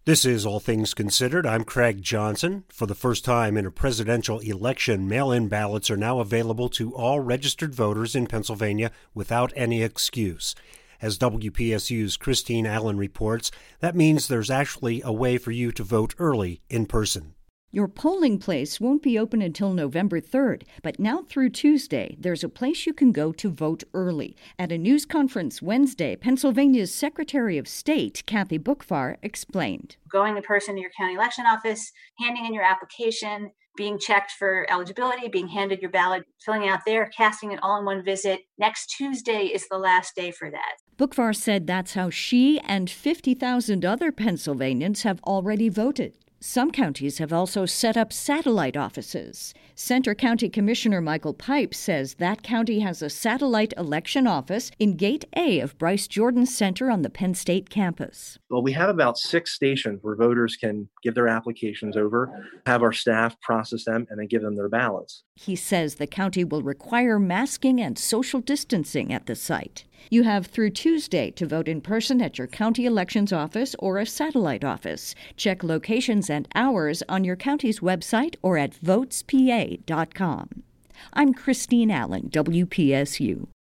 This is All Things Considered. I'm Craig Johnson. For the first time in a presidential election, mail-in ballots are now available to all registered voters in Pennsylvania without any excuse. As WPSU's Christine Allen reports, that means there's actually a way for you to vote early in person. Your polling place won't be open until November 3rd, but now through Tuesday, there's a place you can go to vote early. At a news conference Wednesday, Pennsylvania's Secretary of State, Kathy Boockvar, explained. Going in person to your county election office, handing in your application, being checked for eligibility, being handed your ballot, filling out there, casting it all in one visit. Next Tuesday is the last day for that. Boockvar said that's how she and 50,000 other Pennsylvanians have already voted. Some counties have also set up satellite offices. Center County Commissioner Michael Pipe says that county has a satellite election office in Gate A of Bryce Jordan Center on the Penn State campus. Well, we have about 6 stations where voters can give their applications over, have our staff process them, and then give them their ballots. He says the county will require masking and social distancing at the site. You have through Tuesday to vote in person at your county elections office or a satellite office. Check locations and hours on your county's website or at votespa.com. I'm Christine Allen, WPSU.